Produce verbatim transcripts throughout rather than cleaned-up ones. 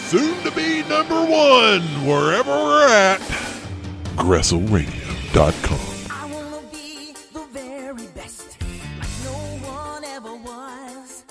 soon to be number one wherever we're at. Gressel Radio dot com. I wanna be the very best, like no one ever was.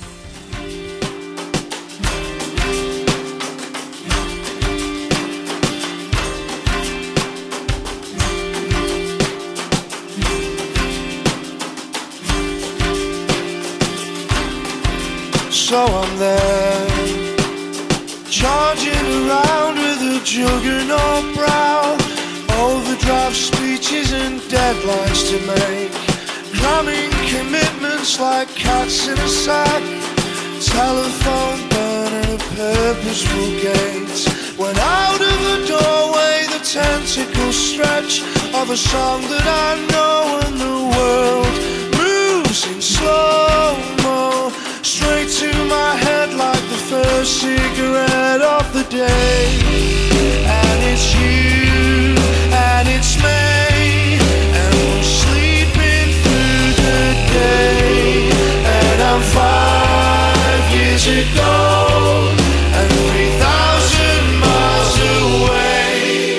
So I'm there, charging around with a juggernaut brow, overdrive speeches and deadlines to make, cramming commitments like cats in a sack, telephone burning a purposeful gate. When out of the doorway the tentacles stretch of a song that I know, and the world moves in slow-mo, straight to my head like the first cigarette of the day. And it's you, and it's me, and we're sleeping through the day. And I'm five years ago, and three thousand miles away.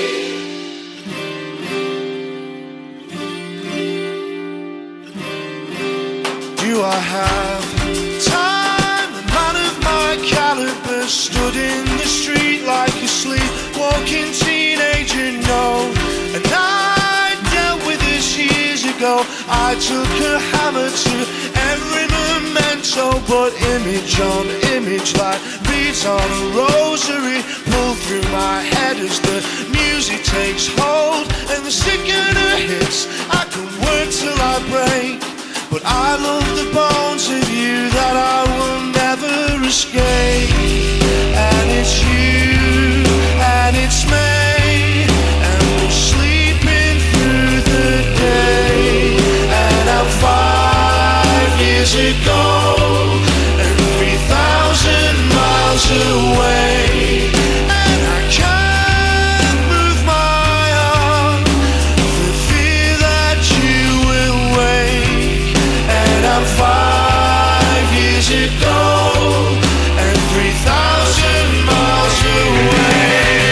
Do I have time? A man of my caliber stood in the street like a sleepwalking teenager, no. And I dealt with this years ago. I took a hammer to every memento, but image on image like beads on a rosary pull through my head as the music takes hold. And the sicker the hits, I can work till I break, but I love the bones of you that I will never escape. And it's you, and it's me, and we're sleeping through the day. And I'm five years ago, and three thousand miles away. And I can't move my arm for fear that you will wake. And I'm five years ago, and three thousand miles away.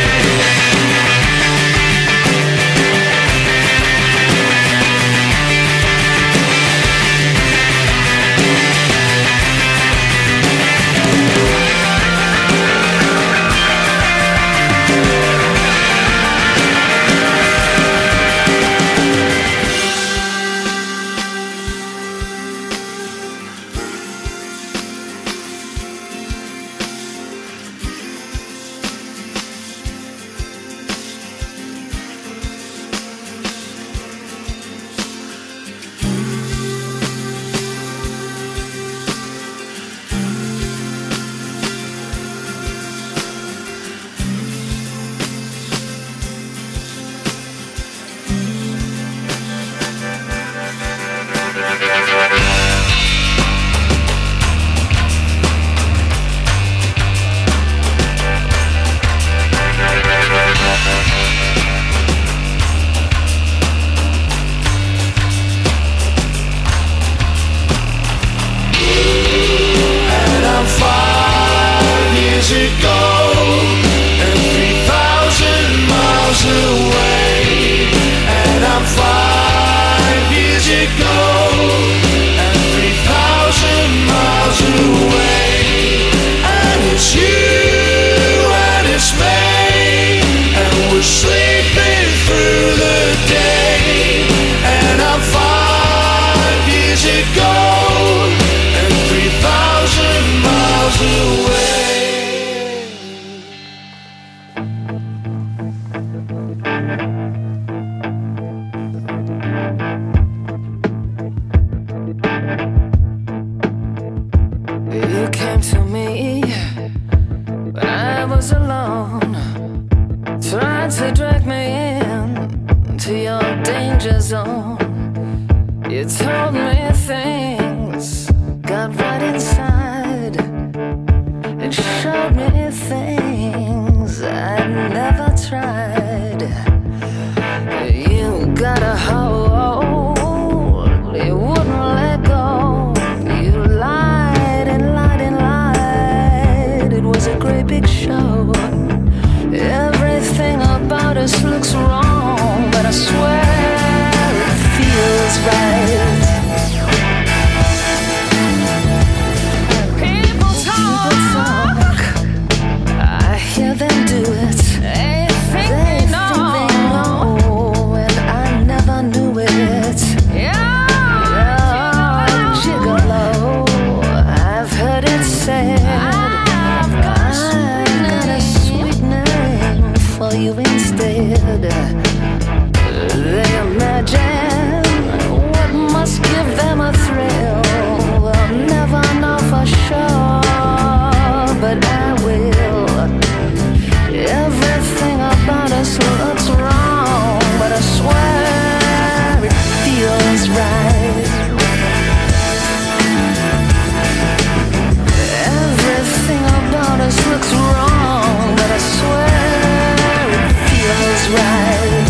And I'm five years ago, and three thousand miles away. And I'm five years ago, and three thousand miles away. And it's you, and it's me, and we're sleeping through the day. And I'm five years ago, and three thousand miles away. You came to me when I was alone, tried to drag me in to your danger zone. You told me things got right inside, and showed me things I'd never tried. You got a hold, you wouldn't let go. You lied and lied and lied. It was a great big show. Everything about us looks wrong, but I swear it feels right. People talk, I hear them do it. They think they know, they know, and I never knew it. Yeah, yeah, gigolo, I've heard it said. I've got a sweet name for you instead. They imagine what must give them a thrill. We'll never know for sure, but I will. Everything about us looks wrong, but I swear it feels right. Everything about us looks wrong, but I swear it feels right.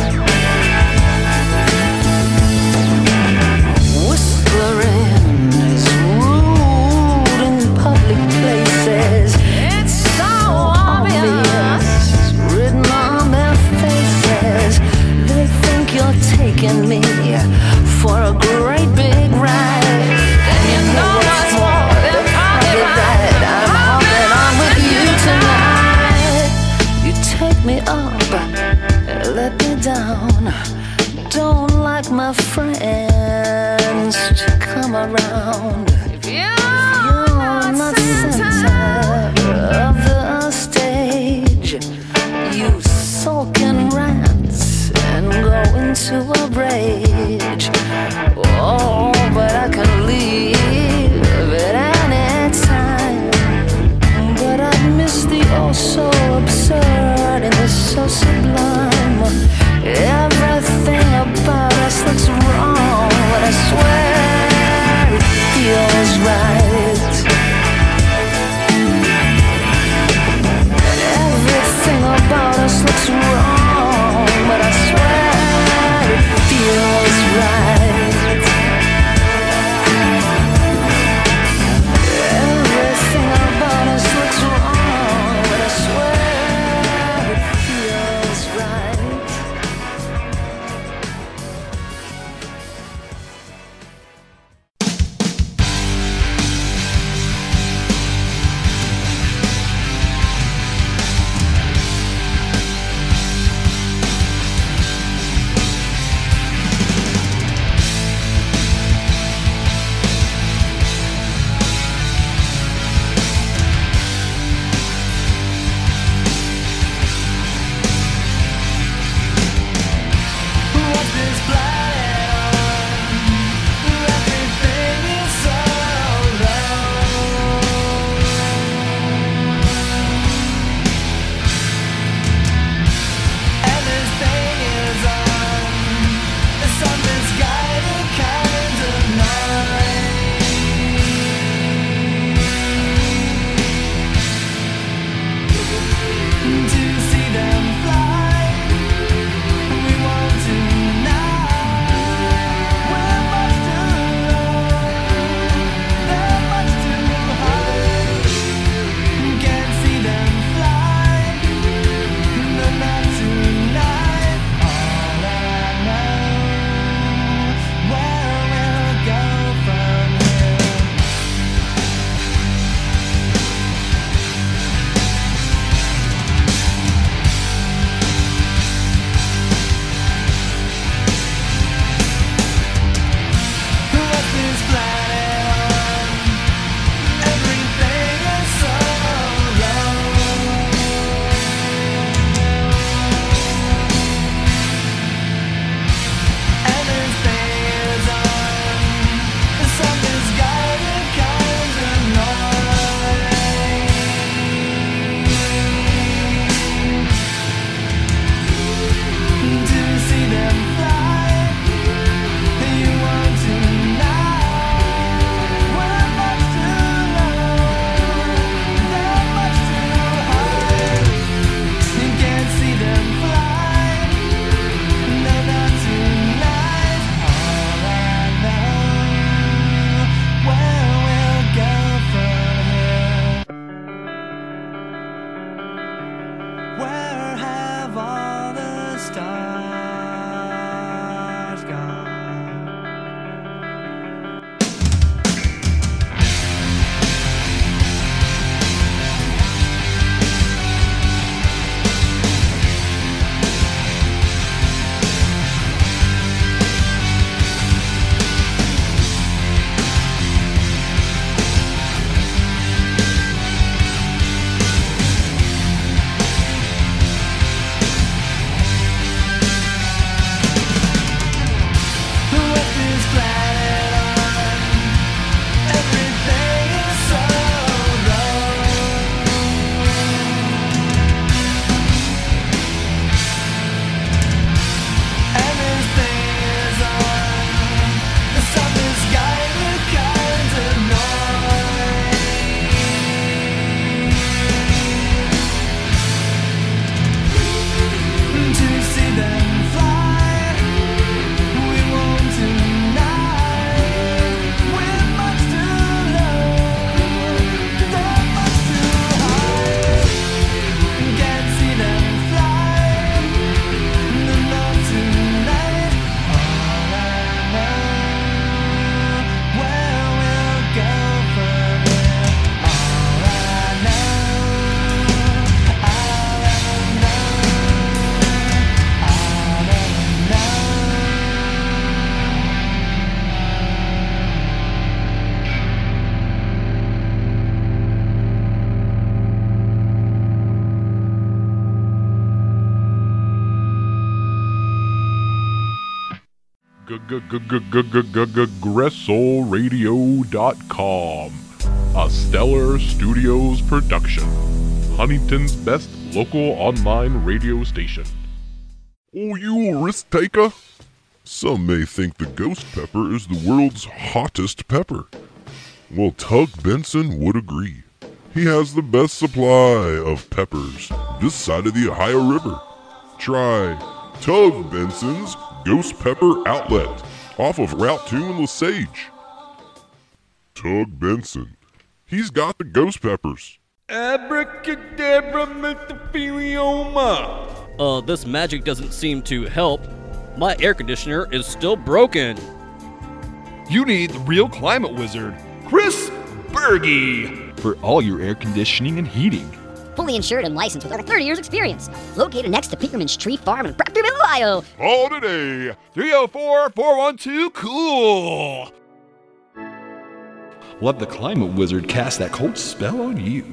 Whispering is rude in public places. It's so obvious, written on their faces. They think you're taking me for a great big ride. And you know what's more, they're probably right. I'm hopping on with you tonight. You take me up, let me down. Don't like my friends to come around. If you're not center of the stage, you sulk and rant and go into a rage. Oh, but I can leave at any time. But I'd miss the oh so absurd and the so sublime. Everything about us looks wrong, but I swear it feels right. Everything about us looks wrong, but I swear it feels right. Everything about us looks wrong, but I swear it feels right. stars gone. Gresso Radio dot com, a Stellar Studios production, Huntington's best local online radio station. Oh, you a risk taker? Some may think the ghost pepper is the world's hottest pepper. Well, Tug Benson would agree. He has the best supply of peppers this side of the Ohio River. Try Tug Benson's Ghost Pepper Outlet off of Route two in Lesage. Tug Benson. He's got the ghost peppers. Abracadabra mesothelioma. Uh, this magic doesn't seem to help. My air conditioner is still broken. You need the real climate wizard, Chris Berge, for all your air conditioning and heating. Fully insured and licensed with over thirty years experience. Located next to Pinkerman's Tree Farm in Prattville, Ohio. Call today, three oh four, four one two, cool. Let the climate wizard cast that cold spell on you.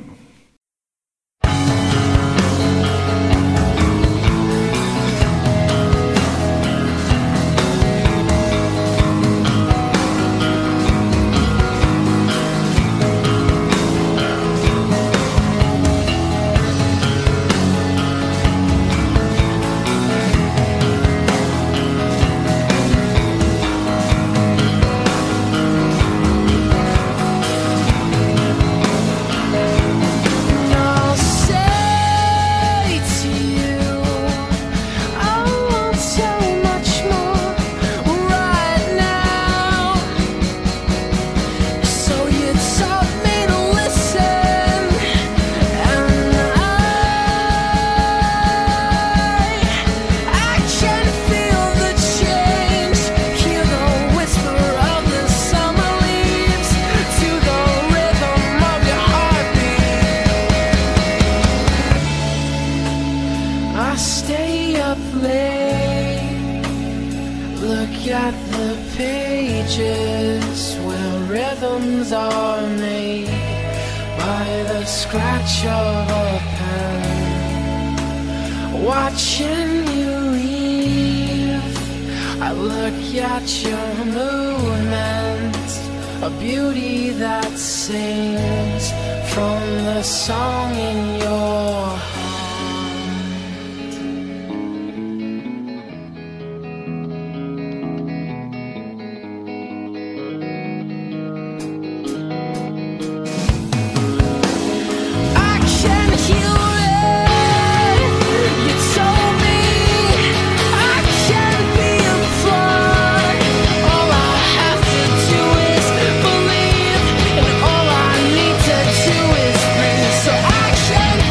Action!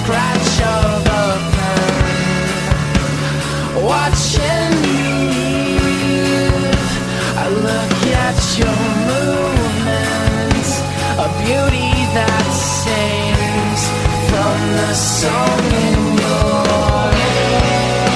scratch of a pen. Watching you leave, I look at your movements, a beauty that sings from the song in your head.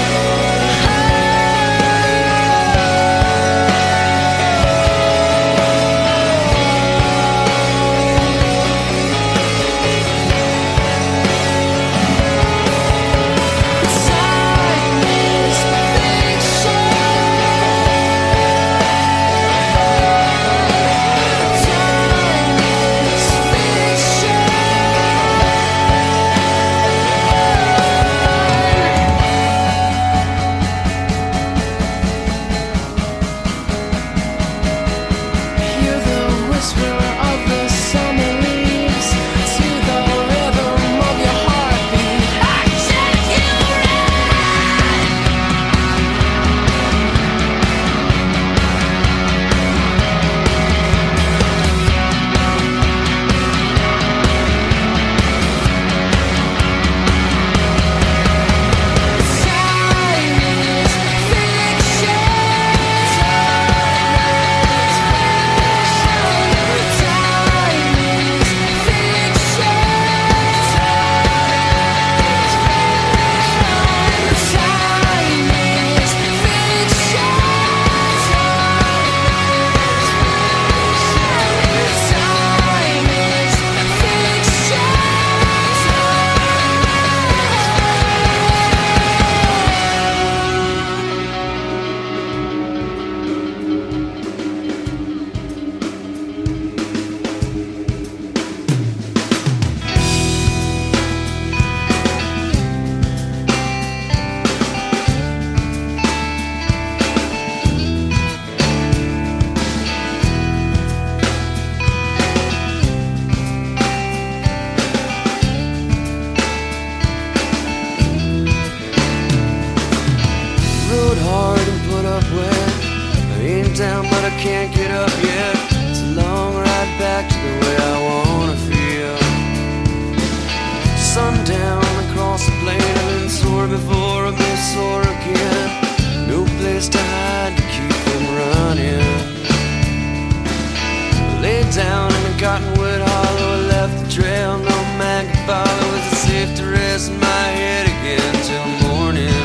Down, but I can't get up yet. It's a long ride back to the way I wanna feel. Sundown across the plain, I've been sore before, I've been sore again. No place to hide to keep them running. I laid down in a cottonwood hollow, I left the trail no man could follow. Is it safe to rest my head again till morning?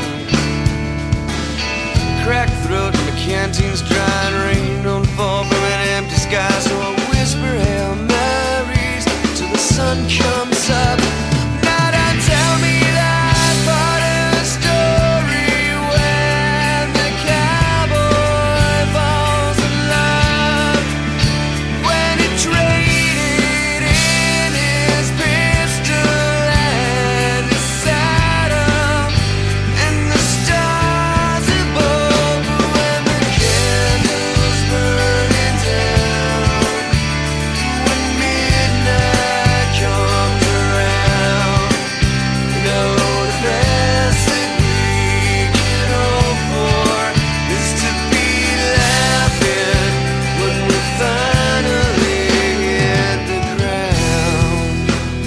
Cracked throat and the canteen's dry and rain don't fall from an empty sky. So I whisper Hail Marys till the sun comes up. Now don't tell me that part of the story when the cowboy falls in love, when he traded in his pistol and his saddle and the stars above. When the candles burning down, when midnight comes around, you know the best that we can hope for is to be laughing when we finally hit the ground.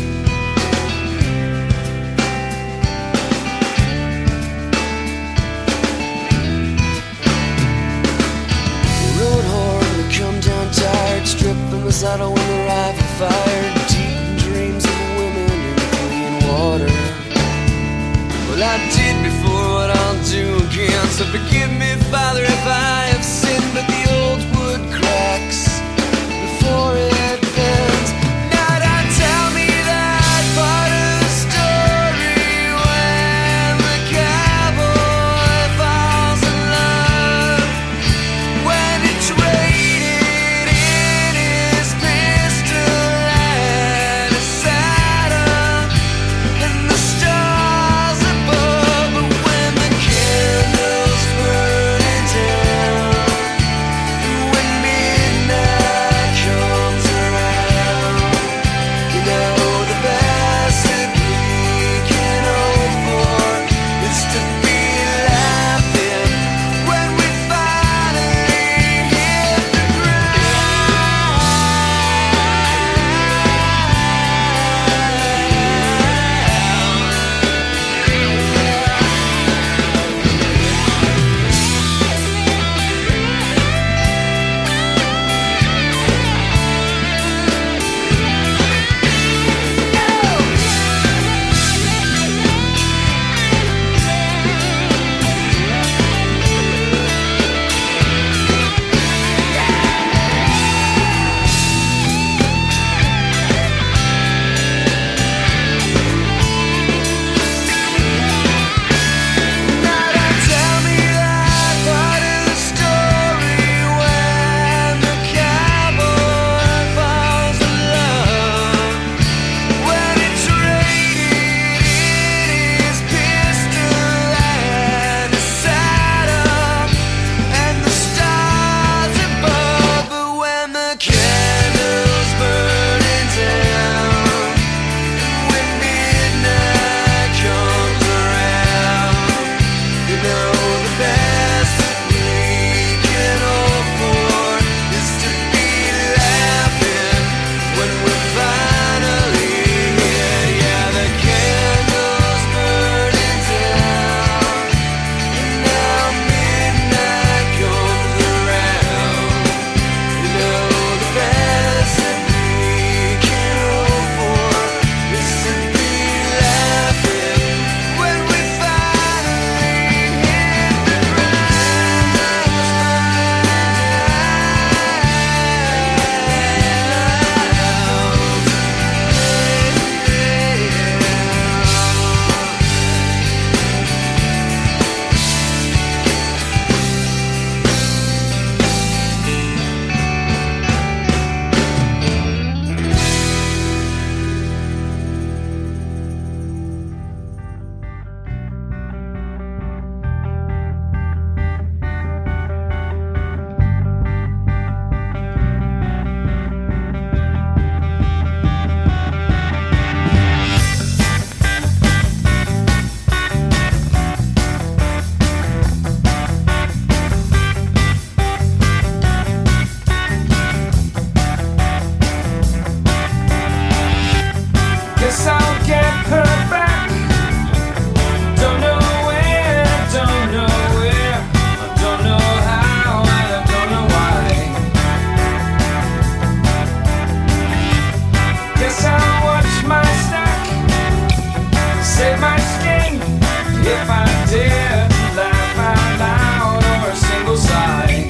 Rode hard and come down tired, stripped from the saddle when the rifle fired, deep in dreams of women and clean water. Well, I did before what I'll do again, so forgive me, Father, if I have sinned, but the old wood cracks before it bends. Now don't tell me that part of the story when the cowboy falls in love, when he traded in his pistol and his saddle and the stars above. But when the candles burning down, if I dare to laugh out loud or a single sigh?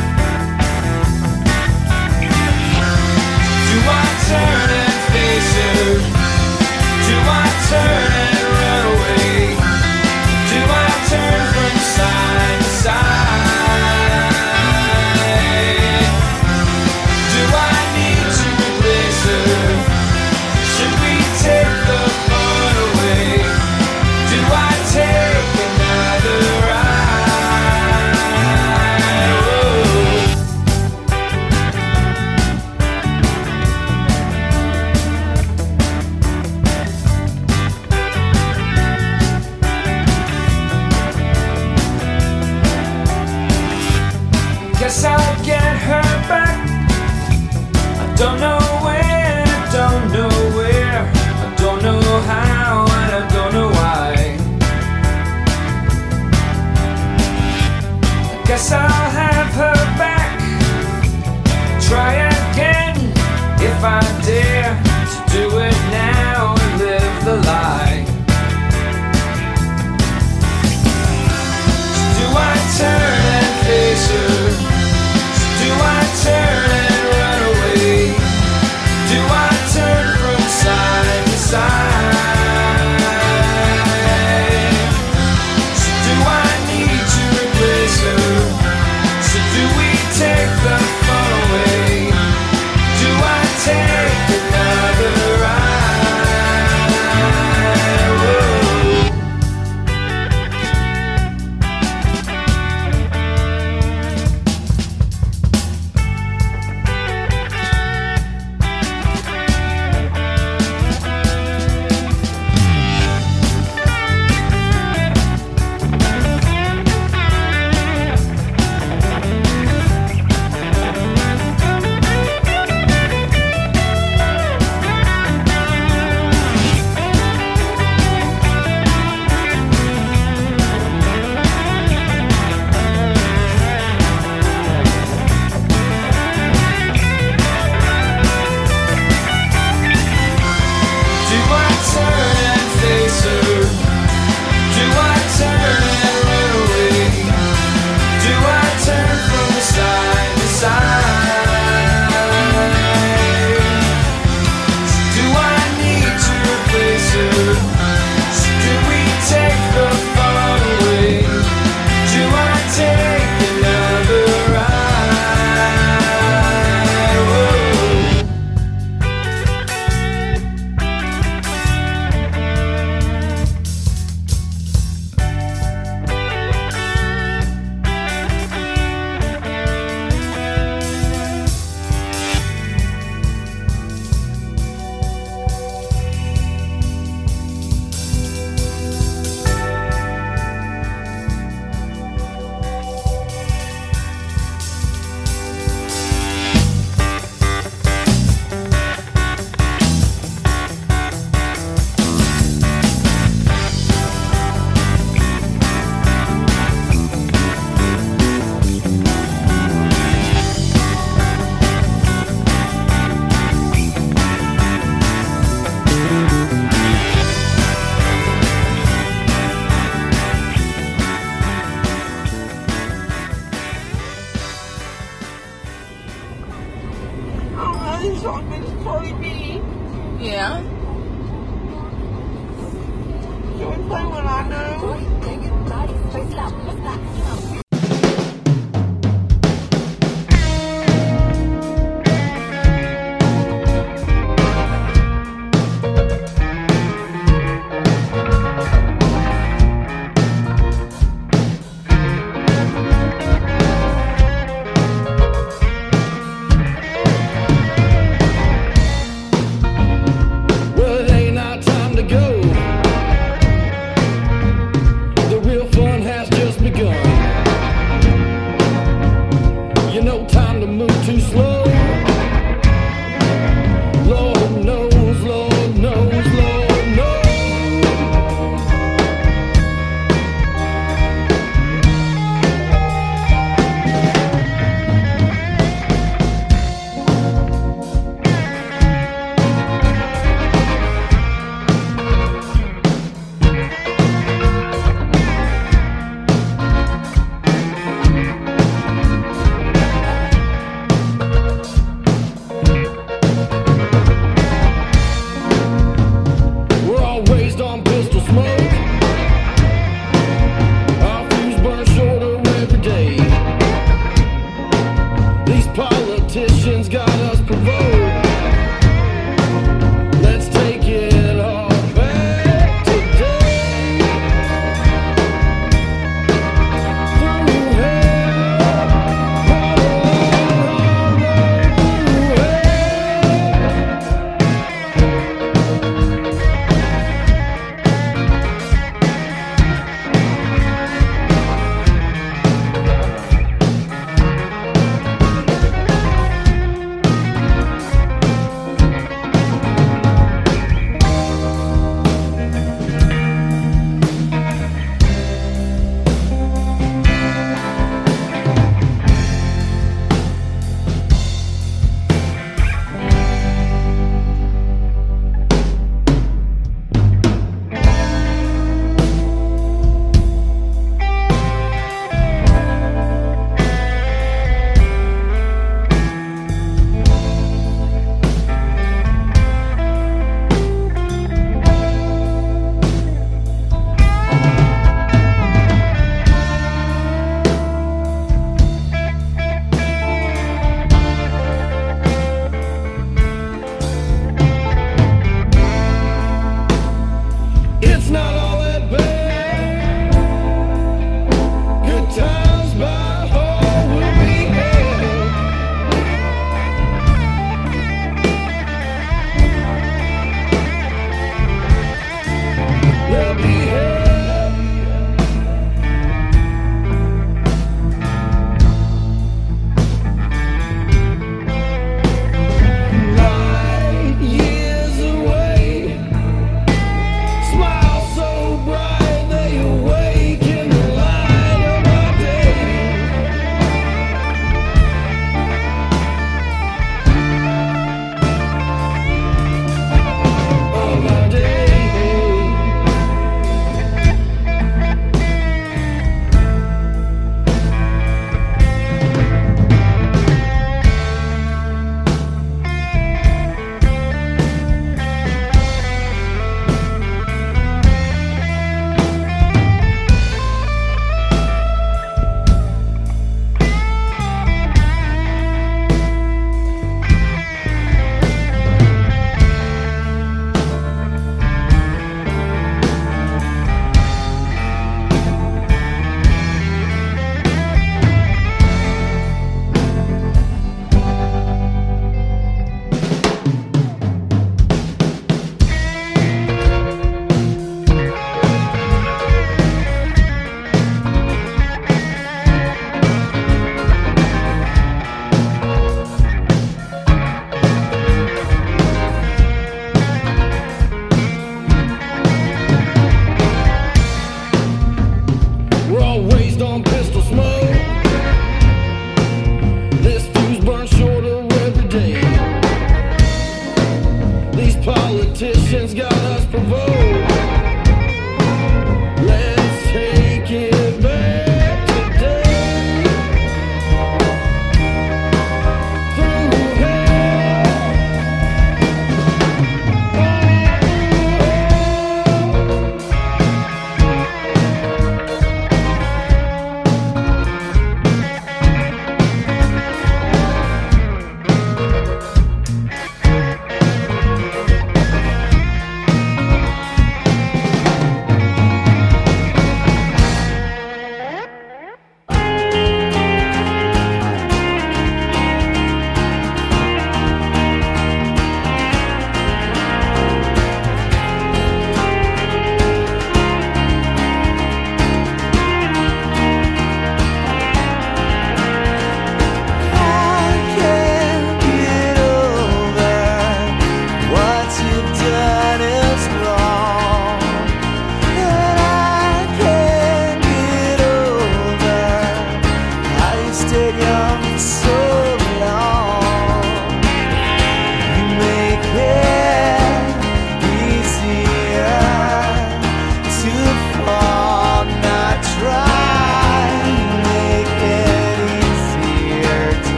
Do I turn and face her? Do I turn and run away? Do I turn from side to side? Do I need to replace her? Should we take the fun away? Do I take another ride? Oh. Guess I'll get her back. I don't know when, I don't know where, I don't know how, and I don't know why. I guess I'll have her back. Try again if I dare to do it now and live the lie. Do I turn and face her? Do I turn and run away?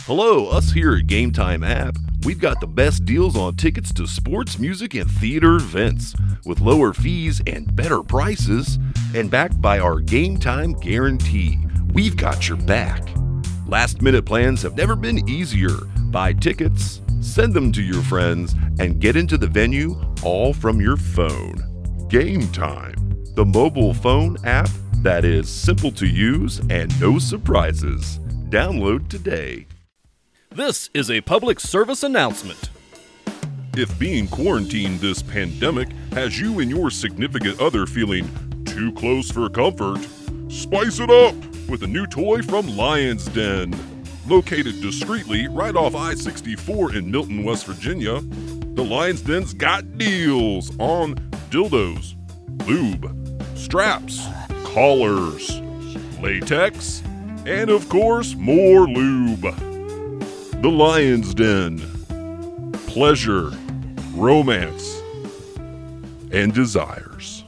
Hello, us here at Game Time App. We've got the best deals on tickets to sports, music, and theater events with lower fees and better prices, and backed by our Game Time guarantee. We've got your back. Last minute plans have never been easier. Buy tickets, send them to your friends, and get into the venue all from your phone. Game Time, the mobile phone app that is simple to use and no surprises. Download today. This is a public service announcement. If being quarantined this pandemic has you and your significant other feeling too close for comfort, spice it up with a new toy from Lion's Den. Located discreetly right off I sixty-four in Milton, West Virginia, the Lion's Den's got deals on dildos, lube, straps, collars, latex, and of course, more lube. The Lion's Den. Pleasure, romance, and desires.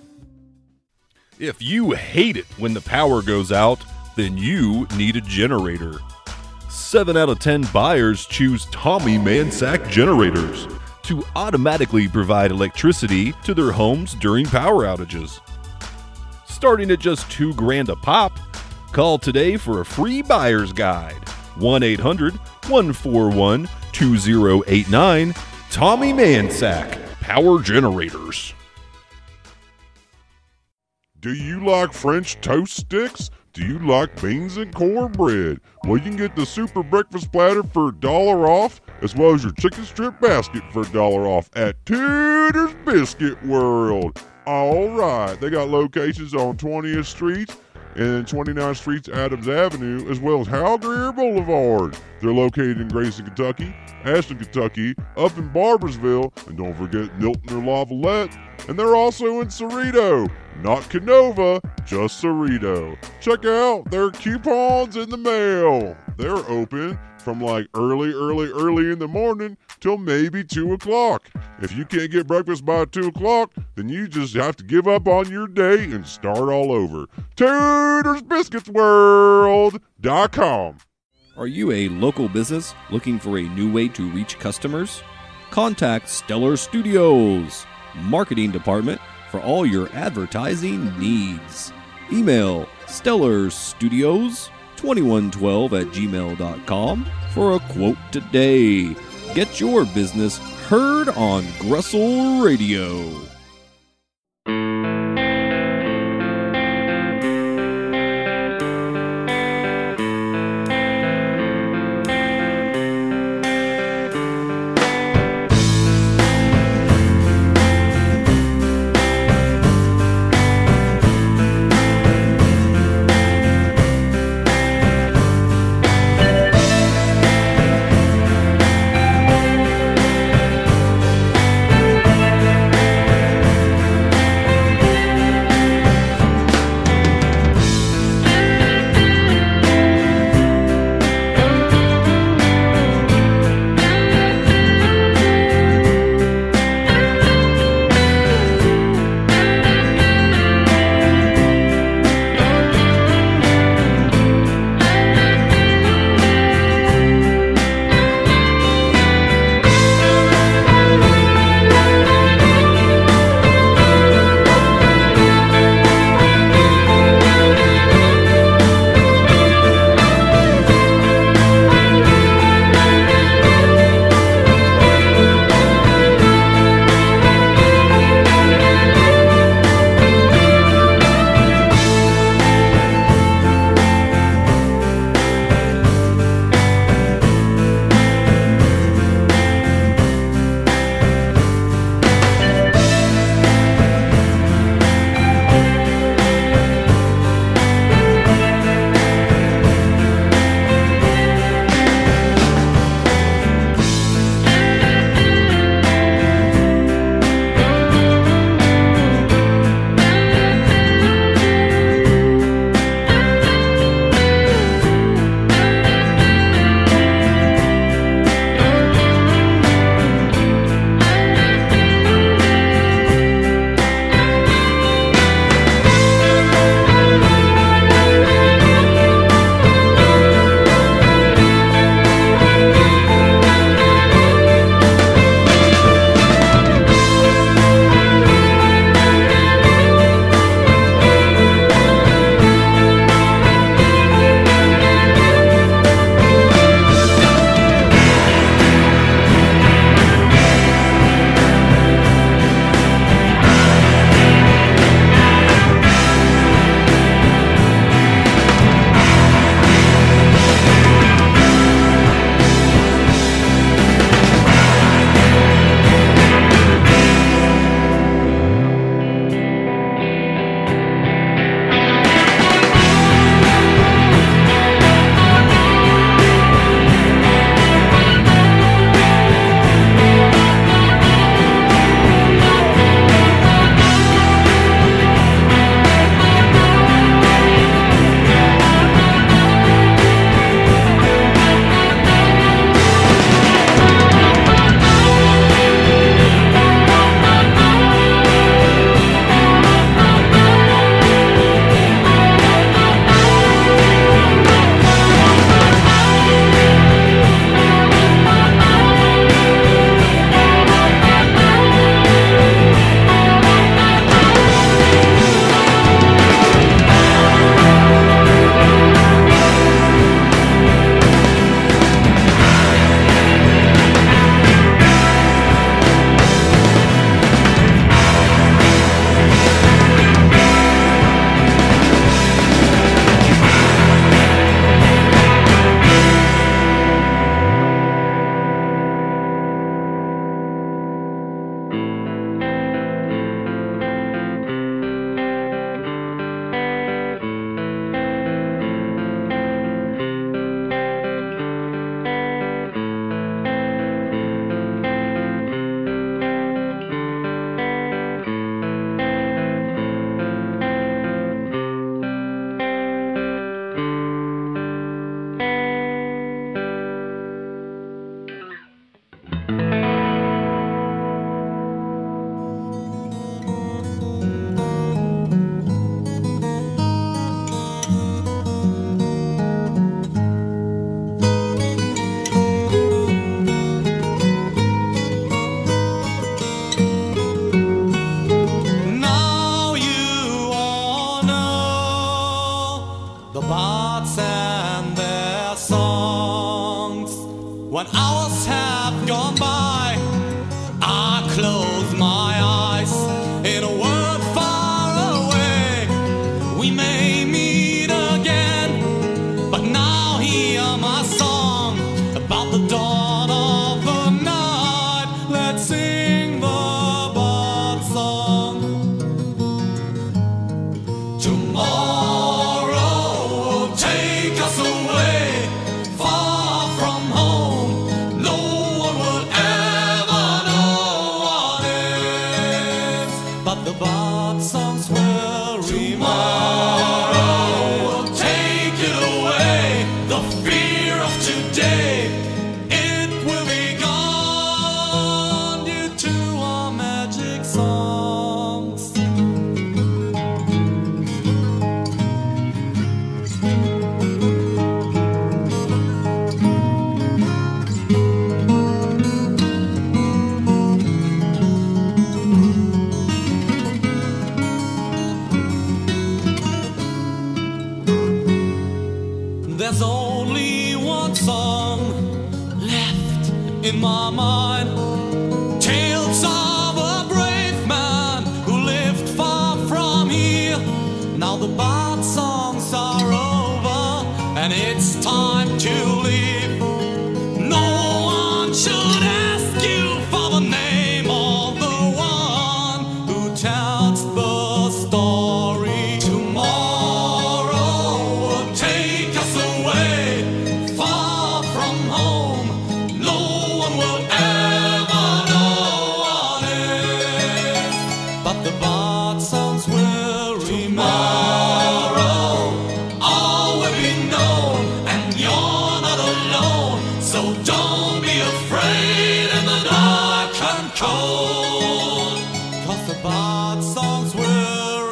If you hate it when the power goes out, then you need a generator. seven out of ten buyers choose Tommy Mansack generators to automatically provide electricity to their homes during power outages. Starting at just two grand a pop, call today for a free buyer's guide. one eight hundred, one four one, two zero eight nine. Tommy Mansack Power Generators. Do you like French toast sticks? Do you like beans and cornbread? Well, you can get the super breakfast platter for a dollar off, as well as your chicken strip basket for a dollar off at Tudor's Biscuit World. All right, they got locations on twentieth Street and twenty-ninth Street's Adams Avenue, as well as Hal Greer Boulevard. They're located in Grayson, Kentucky, Ashton, Kentucky, up in Barbersville, and don't forget Milton or Lavalette. And they're also in Cerrito, not Canova, just Cerrito. Check out their coupons in the mail. They're open from like early, early, early in the morning till maybe two o'clock. If you can't get breakfast by two o'clock, then you just have to give up on your day and start all over. Tudor's Biscuits World dot com. Are you a local business looking for a new way to reach customers? Contact Stellar Studios Marketing Department for all your advertising needs. Email stellarstudios twenty-one twelve at gmail dot com for a quote today. Get your business heard on Gressel Radio. When hours have gone by, I close my eyes. In a world far away, we may meet again. But now hear my song about the dawn of the night. Let's sing the bird song. Tomorrow will take us away, far from home. No one will ever know what is, but the bird songs will remain. Tomorrow will take it away, the fear of today. It will be gone due to our magic songs. There's only one song left in my mind. Tales of a brave man who lived far from here. Now the bird songs are over and it's time to leave. No one should ask you for the name of the one who tells the story. Tomorrow will take us away, far from home. No one will ever know what is, but the bird songs will remain. Tomorrow all will be known, and you're not alone. So don't be afraid in the dark and cold, 'cause the bird songs will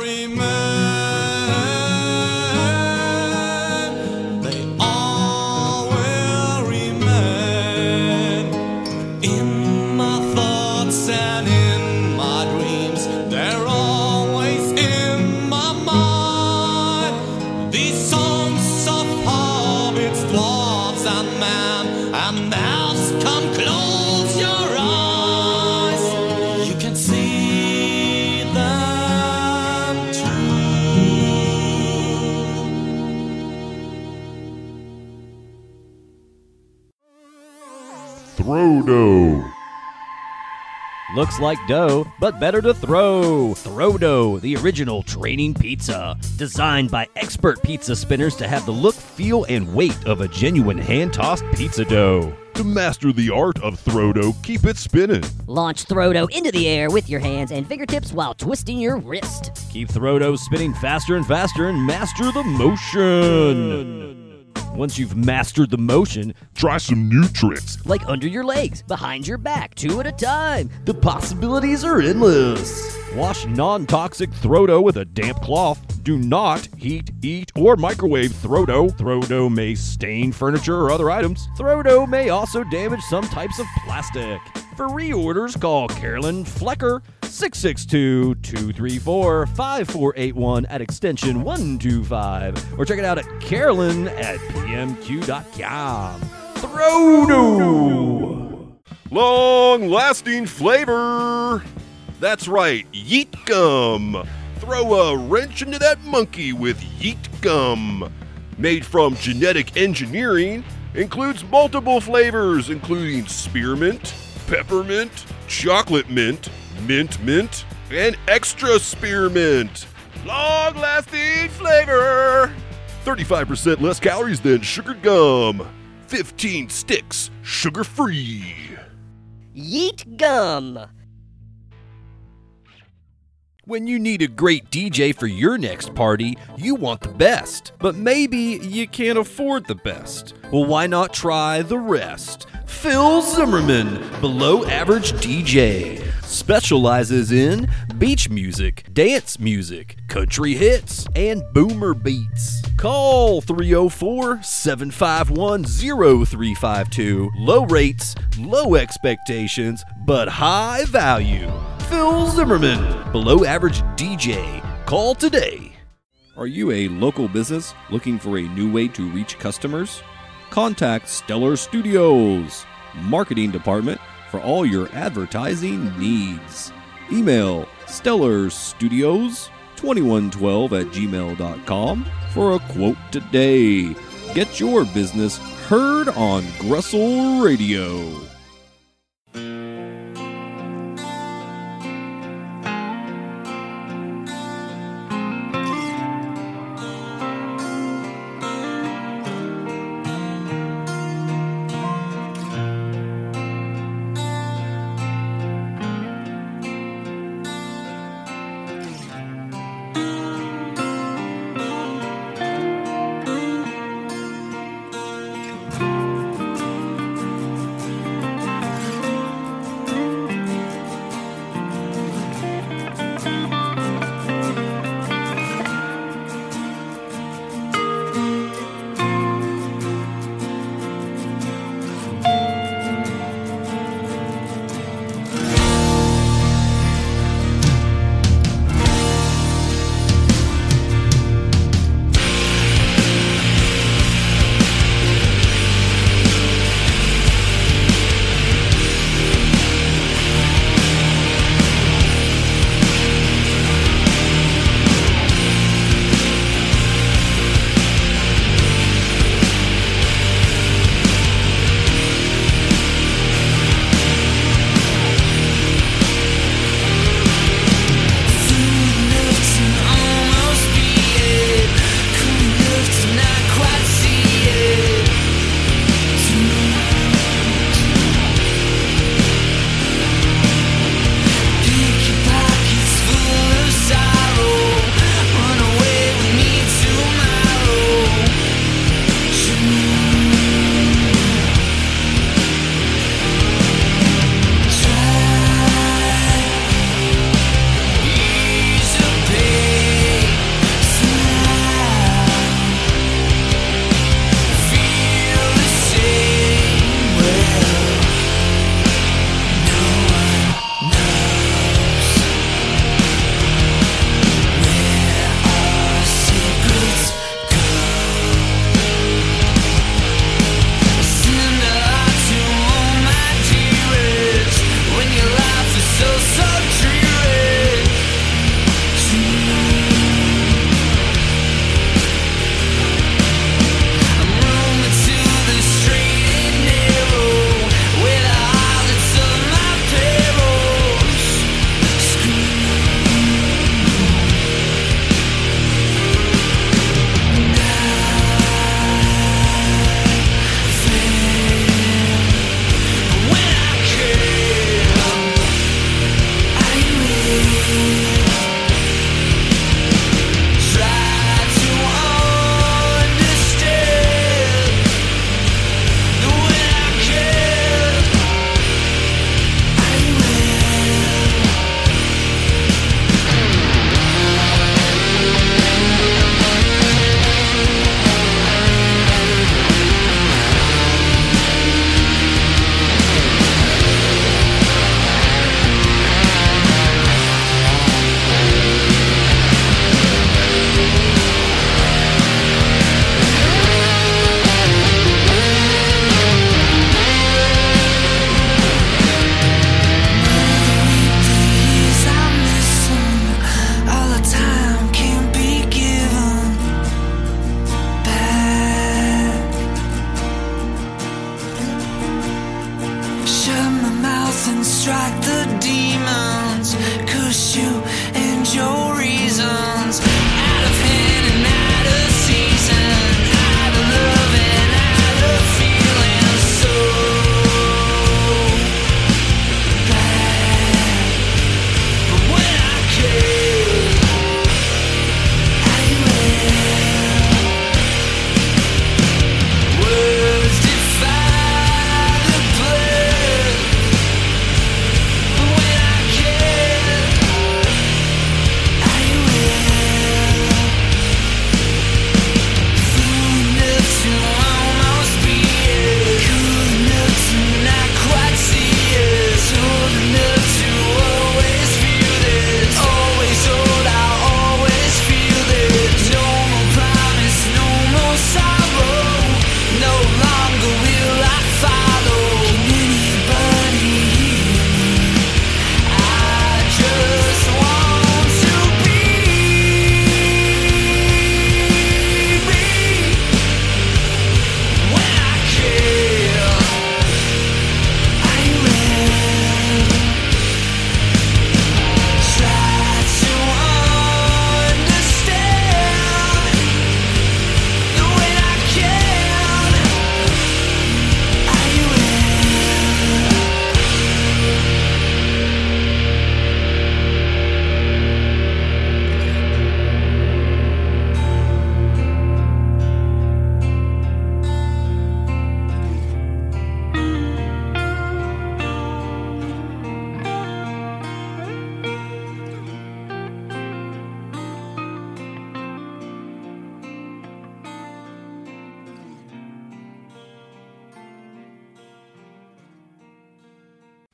remain. They all will remain in my thoughts and in my dreams. They're always in my mind. These songs of hobbits, dwarves, and man and elves. Come close your eyes, you can see them too. Throwdo. Looks like dough, but better to throw. Throwdo, the original training pizza. Designed by expert pizza spinners to have the look, feel, and weight of a genuine hand-tossed pizza dough. To master the art of Throwdo, keep it spinning. Launch Throwdo into the air with your hands and fingertips while twisting your wrist. Keep Throwdo spinning faster and faster and master the motion. Once you've mastered the motion, try some new tricks. Like under your legs, behind your back, two at a time. The possibilities are endless. Wash non-toxic Throwdo with a damp cloth. Do not heat, eat, or microwave Throwdo. Throwdo may stain furniture or other items. Throwdo may also damage some types of plastic. For reorders, call Carolyn Flecker, six six two, two three four, five four eight one at extension one two five, or check it out at Carolyn at p m q dot com. Throwdo! Long-lasting flavor! That's right, Yeet Gum! Throw a wrench into that monkey with Yeet Gum! Made from genetic engineering, includes multiple flavors including spearmint, peppermint, chocolate mint, mint mint, and extra spearmint. Long-lasting flavor! thirty-five percent less calories than sugar gum. fifteen sticks, sugar-free. Yeet Gum! When you need a great D J for your next party, you want the best. But maybe you can't afford the best. Well, why not try the rest? Phil Zimmerman, below average D J. Specializes in beach music, dance music, country hits, and boomer beats. Call three oh four, seven five one, oh three five two. Low rates, low expectations, but high value. Phil Zimmerman, below average D J. Call today. Are you a local business looking for a new way to reach customers? Contact Stellar Studios, marketing department for all your advertising needs. Email stellar studios twenty-one twelve at gmail dot com for a quote today. Get your business heard on Gressel Radio.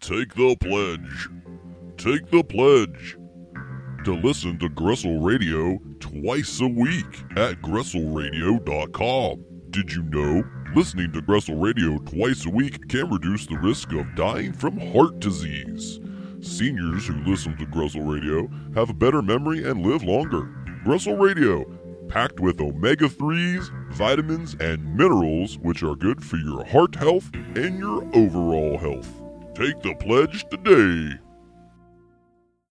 Take the pledge. Take the pledge to listen to Gressel Radio twice a week at gressel radio dot com. Did you know? Listening to Gressel Radio twice a week can reduce the risk of dying from heart disease. Seniors who listen to Gressel Radio have a better memory and live longer. Gressel Radio, packed with omega threes, vitamins, and minerals which are good for your heart health and your overall health. Take the pledge today.